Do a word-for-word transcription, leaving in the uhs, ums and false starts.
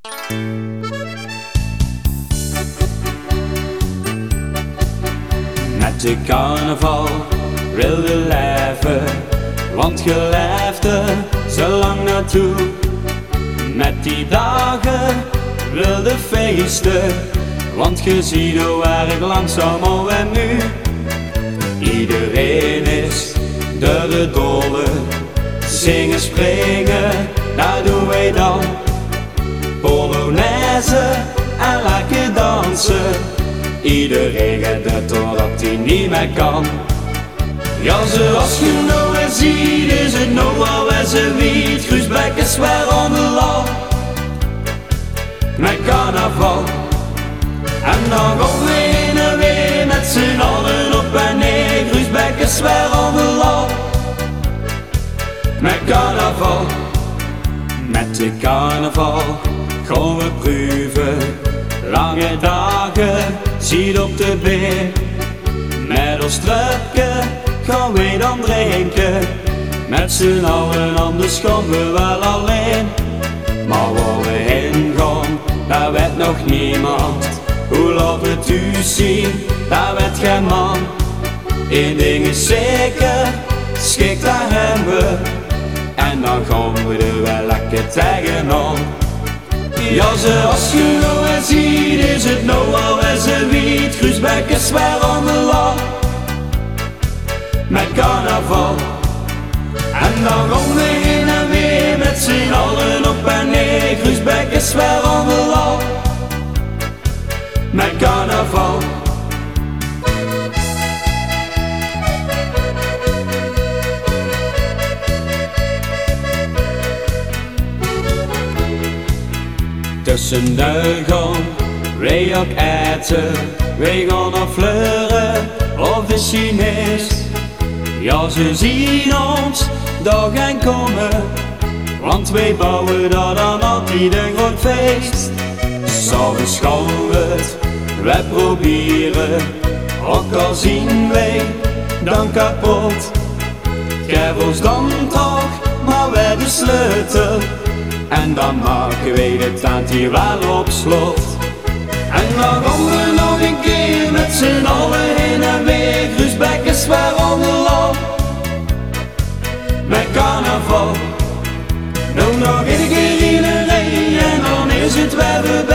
Met de carnaval wilde leven, want je leefde zo lang naartoe. Met die dagen wilde feesten, want je ziet hoe erg langzaam al en nu. Iedereen is door de dolle, zingen, springen, daar doen wij dan. Polonaise en lekker dansen, iedereen gaat het totdat hij niet meer kan. Ja, zoals je nou weer ziet, is het nou al weer zo wiet. Groesbeek is weer aan de land, met carnaval. En dan gaan we heen en weer met z'n allen op en neer. Groesbeek is weer aan de land, met carnaval. Met de carnaval gaan we proeven, lange dagen, ziet op de beer. Met ons trucken gaan we dan drinken, met z'n allen, anders gaan we wel alleen. Maar waar we heen gaan, daar weet nog niemand. Hoe laat we thuis zien, daar weet geen man. Eén ding is zeker, schik daar hebben we, en dan gaan we er wel lekker tegenaan. Ja, zoals je nou weer ziet, is het nou al weer zo wiet. Groesbeek is weer aan de land, met carnaval. En dan gaan we heen en weer met z'n allen op en neer. Groesbeek is weer aan de land, met carnaval. Tussen de gaan wij ook eten, wij gaan naar Fleuren of de Chinees. Ja, ze zien ons daar gaan komen, want wij bouwen daar dan altijd een groot feest. S'avonds gaan we het, wij proberen, ook al zien wij dan kapot. Geef ons dan toch maar wij de sleutel, en dan maken wij de tent hier wel op slot. En dan gaan we nog een keer met z'n allen heen en weer. Groesbeek is weer aan de land, met carnaval. Nou nog een keer iedereen en dan is het weer voorbij.